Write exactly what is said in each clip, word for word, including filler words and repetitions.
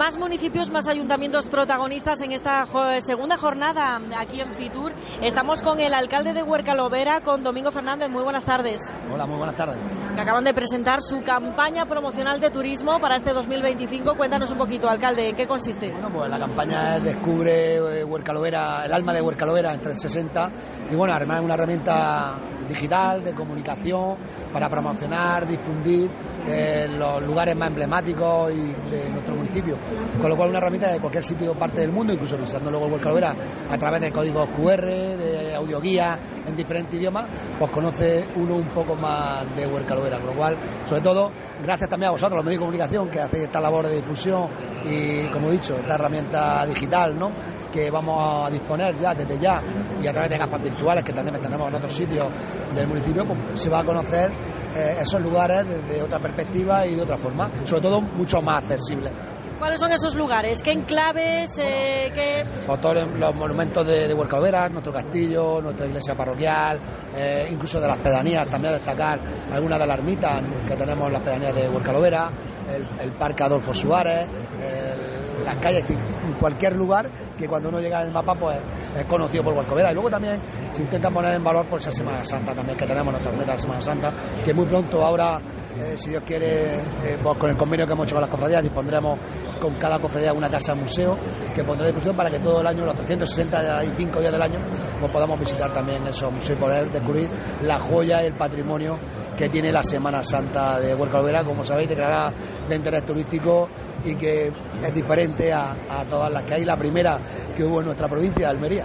más municipios, más ayuntamientos protagonistas en esta jo- segunda jornada aquí en Fitur. Estamos con el alcalde de Huerca-Lovera, con Domingo Fernández. Muy buenas tardes. Hola, muy buenas tardes. Que acaban de presentar su campaña promocional de turismo para este dos mil veinticinco. Cuéntanos un poquito, alcalde, ¿en qué consiste? Bueno, pues la campaña es Descubre Huerca-Lovera, el alma de Huerca-Lovera en trescientos sesenta. Y bueno, además es una herramienta digital de comunicación para promocionar, difundir eh, los lugares más emblemáticos y de nuestro municipio, con lo cual una herramienta de cualquier sitio o parte del mundo, incluso visitando luego Huerca-Lovera a través de códigos cu erre, de audioguías en diferentes idiomas, pues conoce uno un poco más de Huerca-Lovera, con lo cual, sobre todo, gracias también a vosotros, los medios de comunicación, que hacéis esta labor de difusión y, como he dicho, esta herramienta digital, ¿no?, que vamos a disponer ya, desde ya, y a través de gafas virtuales que también tenemos en otros sitios del municipio, pues se va a conocer eh, esos lugares desde otra perspectiva y de otra forma, sobre todo mucho más accesibles. ¿Cuáles son esos lugares? ¿Qué enclaves? Eh, qué... Pues todos los monumentos de, de Huerca-Lovera, nuestro castillo, nuestra iglesia parroquial, eh, incluso de las pedanías, también destacar algunas de las ermitas que tenemos en las pedanías de Huerca-Lovera, el, el parque Adolfo Suárez, el, las calles, en cualquier lugar que cuando uno llega en el mapa pues es conocido por Huerca-Lovera. Y luego también se intenta poner en valor por esa Semana Santa también que tenemos, nuestra meta de Semana Santa, que muy pronto ahora, eh, si Dios quiere, eh, pues con el convenio que hemos hecho con las cofradías, dispondremos con cada cofradía una casa museo que pondrá a disposición para que todo el año, los trescientos sesenta y cinco días del año, pues podamos visitar también esos museos y poder descubrir la joya y el patrimonio que tiene la Semana Santa de Huerca-Lovera, como sabéis, declarada de interés turístico y que es diferente a, a todas las que hay. La primera que hubo en nuestra provincia de Almería.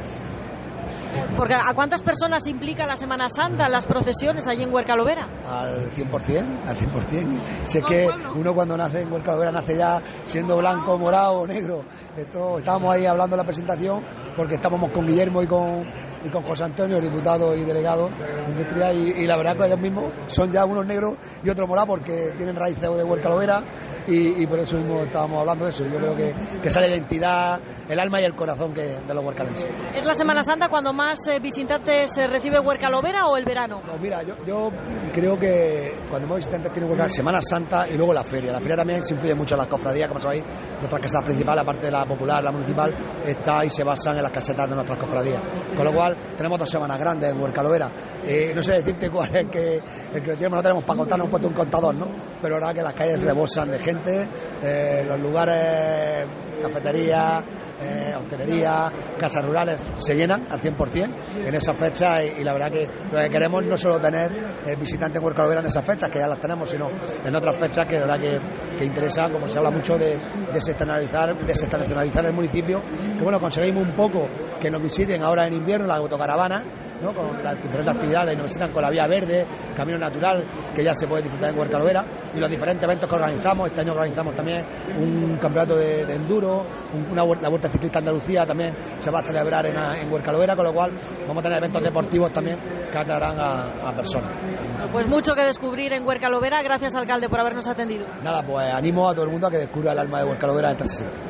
Porque ¿a cuántas personas implica la Semana Santa, las procesiones allí en Huerca-Lovera? Al cien por ciento, al cien por ciento. Si es que uno cuando nace en Huerca-Lovera nace ya siendo blanco, morado o negro. Esto, estábamos ahí hablando en la presentación porque estábamos con Guillermo y con, y con José Antonio, diputado y delegado de Industria, y, y la verdad que ellos mismos son ya unos negros y otros morados porque tienen raíces de Huerca-Lovera y, y por eso mismo estábamos hablando de eso. Yo creo que, que sale la identidad, el alma y el corazón que, de los huercalenses. ¿Es la Semana Santa cuando más eh, visitantes eh, recibe Huerca-Lovera o el verano? Pues mira, yo, yo creo que cuando más visitantes tiene Huerca, Semana Santa y luego la feria. La feria también se influye mucho en las cofradías, como sabéis, nuestra caseta principal, aparte de la popular, la municipal, está y se basan en las casetas de nuestras cofradías. Con lo cual, tenemos dos semanas grandes en Huerca-Lovera. Eh, no sé decirte cuál es el que, el que lo tenemos, no tenemos para contar, no hemos puesto un contador, ¿no? Pero la verdad que las calles rebosan de gente, eh, los lugares, cafeterías, eh, hostelería, casas rurales se llenan al cien por ciento en esa fecha y, y la verdad que lo que queremos no solo tener eh, visitantes en Huerca-Lovera en esas fechas, que ya las tenemos, sino en otras fechas que la verdad que, que interesa, como se habla mucho de desestacionalizar, desestacionalizar el municipio, que bueno, conseguimos un poco que nos visiten ahora en invierno las autocaravanas, ¿no?, con las diferentes actividades, nos visitan con la vía verde, camino natural, que ya se puede disfrutar en Huerca-Lovera, y los diferentes eventos que organizamos. Este año organizamos también un campeonato de, de enduro, un, una la Vuelta Ciclista Andalucía también se va a celebrar en, en Huerca-Lovera, con lo cual vamos a tener eventos deportivos también que atraerán a, a personas. Pues mucho que descubrir en Huerca-Lovera. Gracias, alcalde, por habernos atendido. Nada, pues animo a todo el mundo a que descubra el alma de Huerca-Lovera en trescientos sesenta.